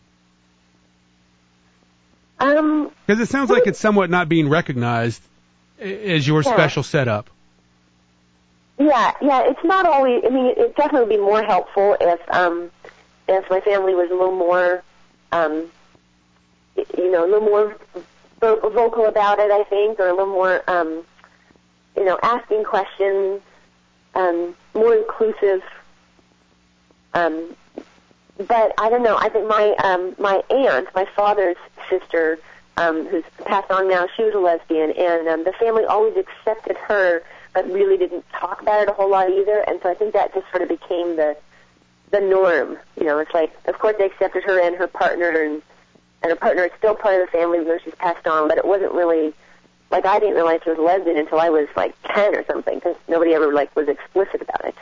Um, because it sounds like it's somewhat not being recognized as your yeah. special setup. Yeah, yeah, it's not always. I mean, it definitely would be more helpful if um, if my family was a little more, um, you know, a little more vo- vocal about it. I think, or a little more, um, you know, asking questions, um, more inclusive. Um, but I don't know. I think my um, my aunt, my father's sister, um, who's passed on now, she was a lesbian, and um, the family always accepted her, but really didn't talk about it a whole lot either. And so I think that just sort of became the the norm. You know, it's like, of course they accepted her and her partner, and and her partner is still part of the family even though she's passed on, but it wasn't really, like, I didn't realize she was a lesbian until I was like ten or something, because nobody ever like was explicit about it.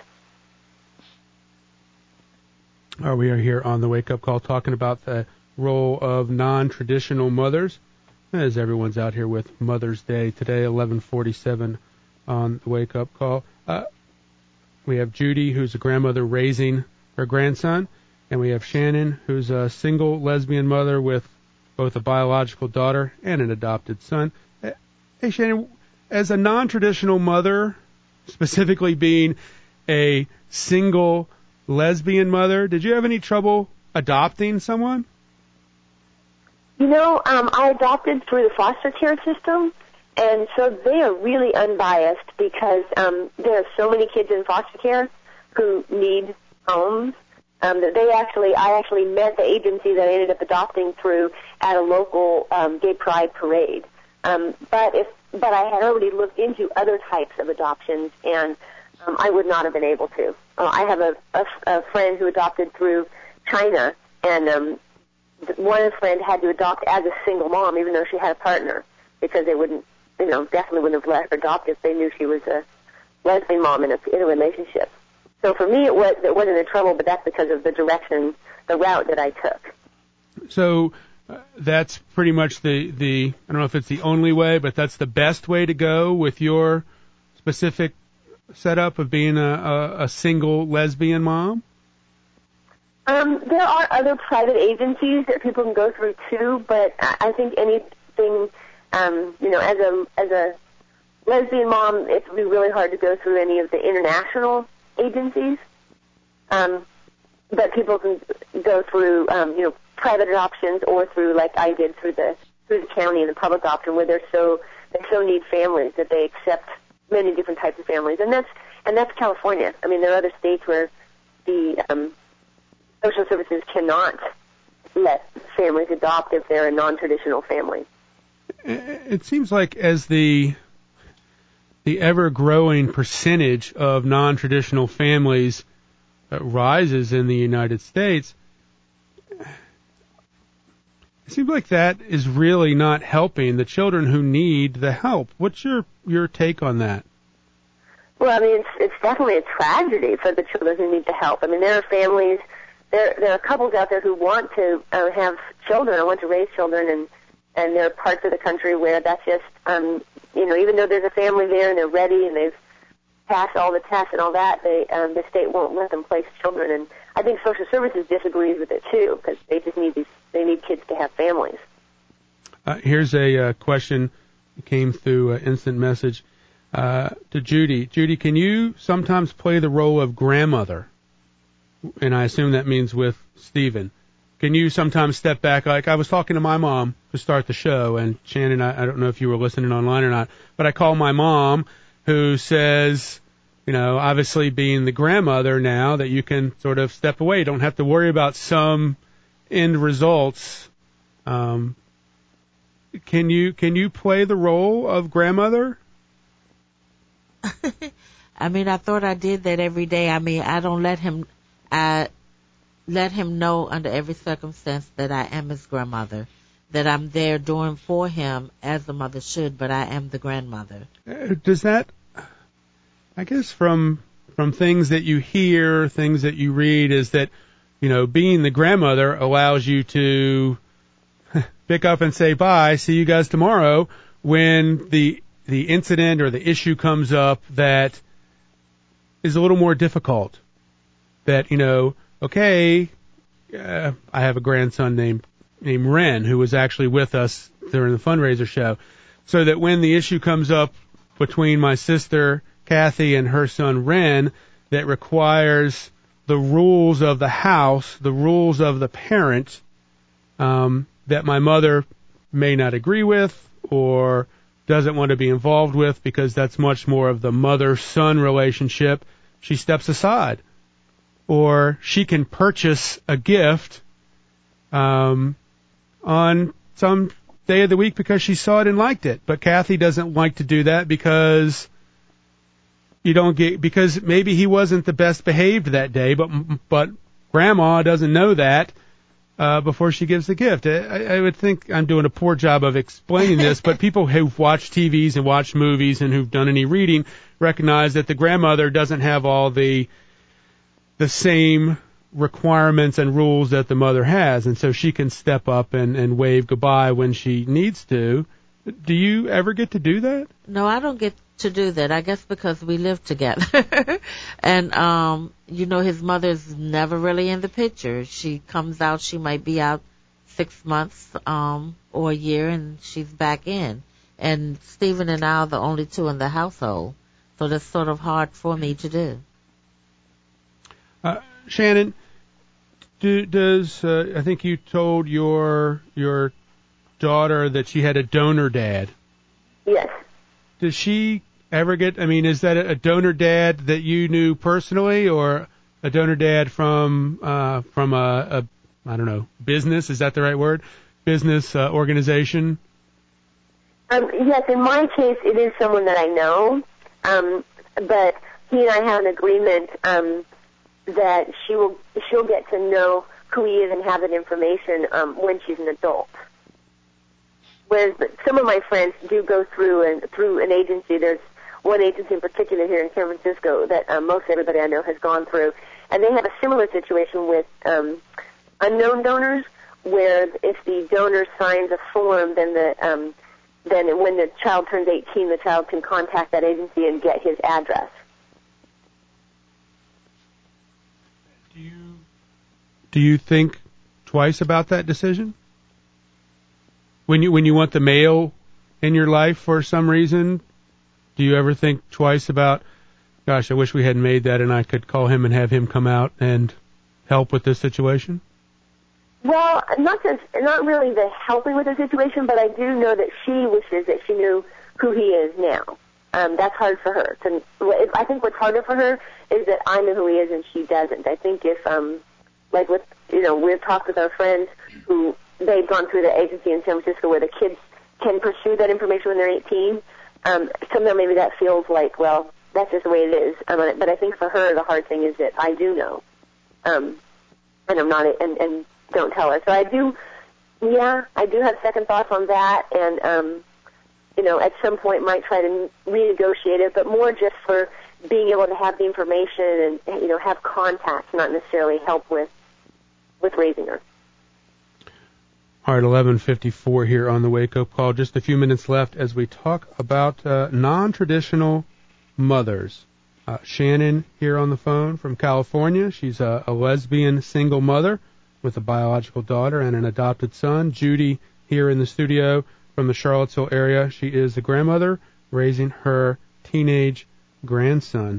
Oh, we are here on the Wake Up Call talking about the role of non-traditional mothers, as everyone's out here with Mother's Day today, eleven forty-seven on the Wake Up Call. Uh, we have Judy, who's a grandmother raising her grandson, and we have Shannon, who's a single lesbian mother with both a biological daughter and an adopted son. Hey, Shannon, as a non-traditional mother, specifically being a single lesbian mother, did you have any trouble adopting someone? You know, um, I adopted through the foster care system, and so they are really unbiased because um, there are so many kids in foster care who need homes. Um, that they actually, I actually met the agency that I ended up adopting through at a local um, gay pride parade. Um, but if, but I had already looked into other types of adoptions, and um, I would not have been able to. Uh, I have a, a, a friend who adopted through China, and um, one friend had to adopt as a single mom, even though she had a partner, because they wouldn't, you know, definitely wouldn't have let her adopt if they knew she was a lesbian mom in a, in a relationship. So for me, it was it wasn't a trouble, but that's because of the direction, the route that I took. So uh, that's pretty much the, the, I don't know if it's the only way, but that's the best way to go with your specific setup of being a, a, a single lesbian mom? Um, there are other private agencies that people can go through too, but I think anything, um, you know, as a as a lesbian mom, it would be really hard to go through any of the international agencies. Um, but people can go through, um, you know, private adoptions, or through, like I did, through the through the county and the public adoption, where they're so they so need families that they accept many different types of families, and that's and that's California. I mean, there are other states where the um, social services cannot let families adopt if they're a non-traditional family. It seems like as the the ever-growing percentage of non-traditional families uh, rises in the United States, it seems like that is really not helping the children who need the help. What's your, your take on that? Well, I mean, it's, it's definitely a tragedy for the children who need the help. I mean, there are families, there, there are couples out there who want to uh, have children or want to raise children, and, and there are parts of the country where that's just, um, you know, even though there's a family there and they're ready and they've passed all the tests and all that, they, um, the state won't let them place children. And I think social services disagrees with it too, because they just need these, they need kids to have families. Uh, here's a uh, question that came through uh, instant message uh, to Judy. Judy, can you sometimes play the role of grandmother? And I assume that means with Stephen. Can you sometimes step back? Like I was talking to my mom to start the show, and Shannon, I, I don't know if you were listening online or not, but I call my mom, who says, you know, obviously being the grandmother now, that you can sort of step away. You don't have to worry about some end results. Um, can you can you play the role of grandmother? I mean, I thought I did that every day. I mean, I don't let him. I let him know under every circumstance that I am his grandmother, that I'm there doing for him as the mother should, but I am the grandmother. Uh, does that, I guess from from things that you hear, things that you read, is that, you know, being the grandmother allows you to pick up and say bye, see you guys tomorrow, when the the incident or the issue comes up that is a little more difficult. That, you know, okay, uh, I have a grandson named named Ren, who was actually with us during the fundraiser show, so that when the issue comes up between my sister Kathy and her son Ren, that requires the rules of the house, the rules of the parent, um, that my mother may not agree with or doesn't want to be involved with, because that's much more of the mother-son relationship, she steps aside. Or she can purchase a gift um, on some day of the week because she saw it and liked it. But Kathy doesn't like to do that because you don't get, because maybe he wasn't the best behaved that day, but, but Grandma doesn't know that. Uh, before she gives the gift. I, I would think I'm doing a poor job of explaining this, but people who've watched T Vs and watched movies and who've done any reading recognize that the grandmother doesn't have all the the same requirements and rules that the mother has, and so she can step up and, and wave goodbye when she needs to. Do you ever get to do that? No, I don't get to do that. I guess because we live together. And, um, you know, his mother's never really in the picture. She comes out, she might be out six months, um, or a year, and she's back in. And Stephen and I are the only two in the household. So that's sort of hard for me to do. Uh, Shannon, do, does, uh, I think you told your, your daughter that she had a donor dad. Yes. Does she ever get, I mean, is that a donor dad that you knew personally or a donor dad from, uh, from a, a, I don't know, business? Is that the right word? Business, uh, organization? Um, yes, in my case, it is someone that I know. Um, but he and I have an agreement, um, that she will, she'll get to know who he is and have that information, um, when she's an adult. Whereas some of my friends do go through and through an agency. There's one agency in particular here in San Francisco that um, most everybody I know has gone through, and they have a similar situation with um, unknown donors, where if the donor signs a form, then the um, then when the child turns eighteen, the child can contact that agency and get his address. Do you do you think twice about that decision? When you when you want the male in your life for some reason, do you ever think twice about, gosh, I wish we hadn't made that and I could call him and have him come out and help with this situation? Well, not just, not really the helping with the situation, but I do know that she wishes that she knew who he is now. Um, that's hard for her. To, I think what's harder for her is that I know who he is and she doesn't. I think if, um, like with, you know, we've talked with our friends who they've gone through the agency in San Francisco where the kids can pursue that information when they're eighteen. Um, sometimes maybe that feels like, well, that's just the way it is. Um, but I think for her, the hard thing is that I do know, um, and I'm not, and, and don't tell her. So I do, yeah, I do have second thoughts on that, and um, you know, at some point might try to renegotiate it, but more just for being able to have the information and, you know, have contacts, not necessarily help with with raising her. All right, eleven fifty-four here on the Wake Up Call. Just a few minutes left as we talk about uh, non-traditional mothers. Uh, Shannon here on the phone from California. She's a, a lesbian single mother with a biological daughter and an adopted son. Judy here in the studio from the Charlottesville area. She is the grandmother raising her teenage grandson.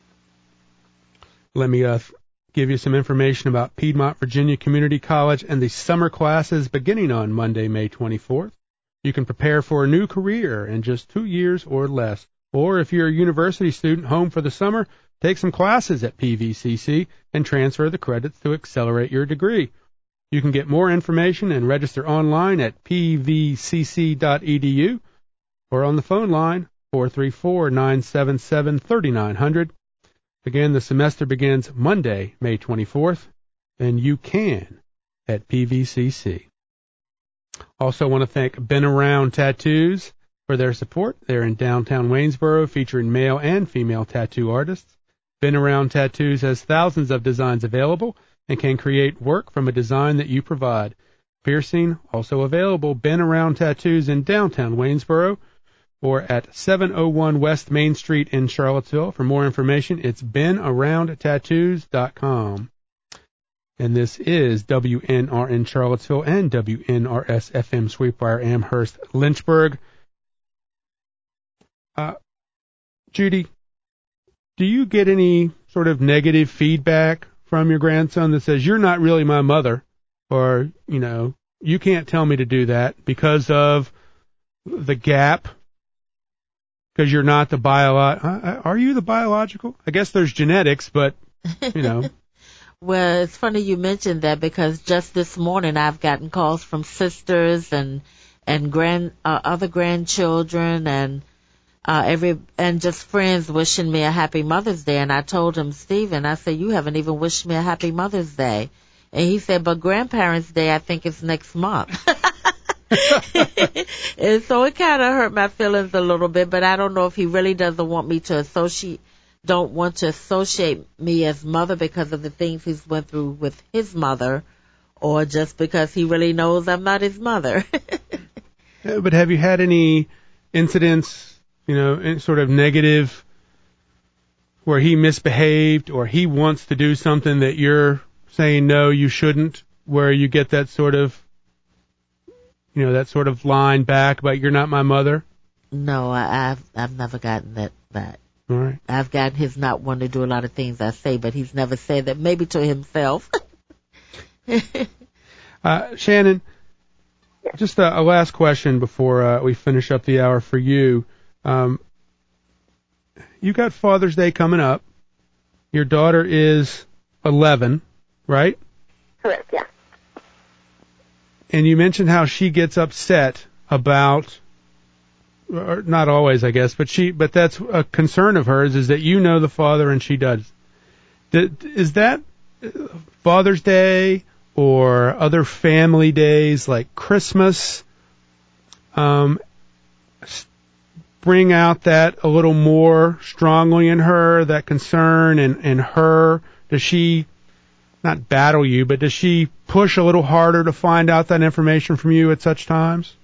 Let me uh, give you some information about Piedmont Virginia Community College and the summer classes beginning on Monday, May twenty-fourth. You can prepare for a new career in just two years or less. Or if you're a university student home for the summer, take some classes at P V C C and transfer the credits to accelerate your degree. You can get more information and register online at p v c c dot e d u or on the phone line four three four, nine seven seven, three nine zero zero. Again, the semester begins Monday, May twenty-fourth, and you can at P V C C. Also want to thank Been Around Tattoos for their support. They're in downtown Waynesboro, featuring male and female tattoo artists. Been Around Tattoos has thousands of designs available and can create work from a design that you provide. Piercing, also available. Been Around Tattoos in downtown Waynesboro, or at seven oh one West Main Street in Charlottesville. For more information, it's been around tattoos dot com. And this is W N R N Charlottesville and W N R S F M Sweetbriar Amherst Lynchburg. Uh, Judy, do you get any sort of negative feedback from your grandson that says, you're not really my mother, or, you know, you can't tell me to do that because of the gap? Because you're not the bio, are you the biological? I guess there's genetics, but, you know. Well, it's funny you mentioned that because just this morning I've gotten calls from sisters and and grand uh, other grandchildren and uh, every and just friends wishing me a happy Mother's Day. And I told him, Stephen, I said, you haven't even wished me a happy Mother's Day. And he said, but Grandparents' Day, I think it's next month. And so it kind of hurt my feelings a little bit, but I don't know if he really doesn't want me to associate, don't want to associate me as mother because of the things he's went through with his mother, or just because he really knows I'm not his mother. Yeah, but have you had any incidents, you know, any sort of negative where he misbehaved or he wants to do something that you're saying, no, you shouldn't, where you get that sort of, you know, that sort of line back about you're not my mother? No, I, I've I've never gotten that back. All right. I've gotten his not wanting to do a lot of things I say, but he's never said that, maybe to himself. uh, Shannon, just a, a last question before uh, we finish up the hour for you. Um, you got Father's Day coming up. Your daughter is eleven, right? Correct, yeah. And you mentioned how she gets upset about, or not always, I guess, but she, but that's a concern of hers, is that you know the father and she does. Is that Father's Day or other family days like Christmas, um, bring out that a little more strongly in her, that concern in, in her? Does she not battle you, but does she push a little harder to find out that information from you at such times?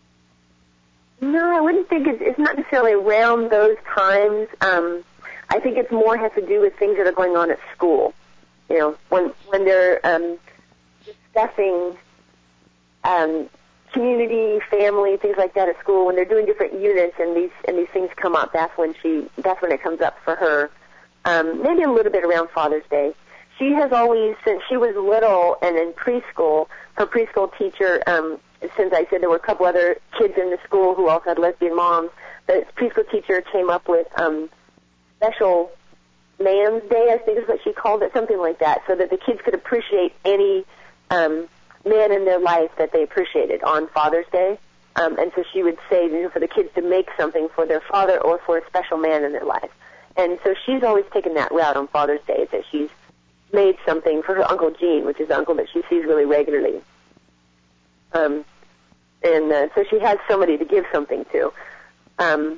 No, I wouldn't think it's, it's not necessarily around those times. Um, I think it's more has to do with things that are going on at school. You know, when when they're um, discussing um, community, family, things like that at school, when they're doing different units and these and these things come up, that's when she that's when it comes up for her. Um, maybe a little bit around Father's Day. She has always, since she was little and in preschool, her preschool teacher, um, since I said there were a couple other kids in the school who also had lesbian moms, the preschool teacher came up with um, special Man's Day, I think is what she called it, something like that, so that the kids could appreciate any um, man in their life that they appreciated on Father's Day. Um, and so she would say, you know, for the kids to make something for their father or for a special man in their life. And so she's always taken that route on Father's Day, that she's made something for her Uncle Gene, which is the uncle that she sees really regularly. Um, and uh, so she has somebody to give something to. Um,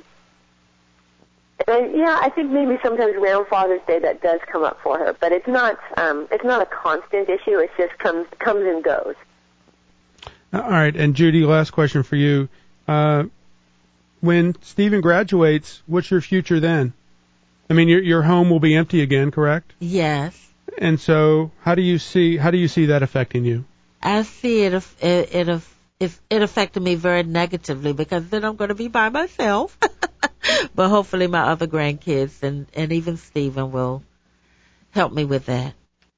and I, yeah, I think maybe sometimes around Father's Day that does come up for her, but it's not um, it's not a constant issue. It just comes comes and goes. All right, and Judy, last question for you. Uh, when Stephen graduates, what's your future then? I mean, your your home will be empty again, correct? Yes. And so, how do you see how do you see that affecting you? I see it it it, it, it affected me very negatively because then I'm going to be by myself. But hopefully my other grandkids and, and even Stephen will help me with that.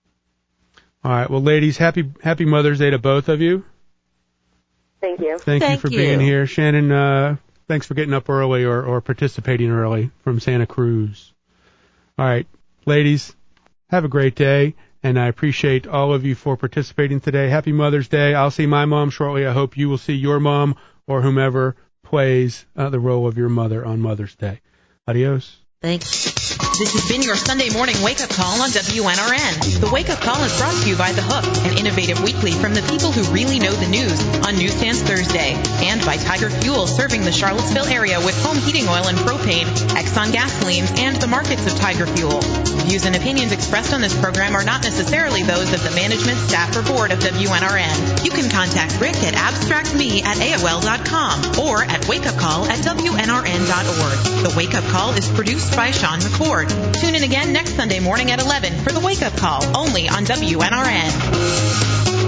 All right. Well, ladies, happy happy Mother's Day to both of you. Thank you. Thank, Thank you for you. being here. Shannon, uh, thanks for getting up early or, or participating early from Santa Cruz. All right. Ladies, have a great day, and I appreciate all of you for participating today. Happy Mother's Day. I'll see my mom shortly. I hope you will see your mom or whomever plays uh, the role of your mother on Mother's Day. Adios. Thanks. This has been your Sunday morning wake-up call on W N R N. The wake-up call is brought to you by The Hook, an innovative weekly from the people who really know the news on Newsstands Thursday, and by Tiger Fuel, serving the Charlottesville area with home heating oil and propane, Exxon gasolines, and the markets of Tiger Fuel. Views and opinions expressed on this program are not necessarily those of the management, staff, or board of W N R N. You can contact Rick at abstractme at A O L dot com or at wakeupcall at W N R N dot org. The Wake Up Call is produced by Sean McCord. Tune in again next Sunday morning at eleven for the Wake Up Call, only on W N R N.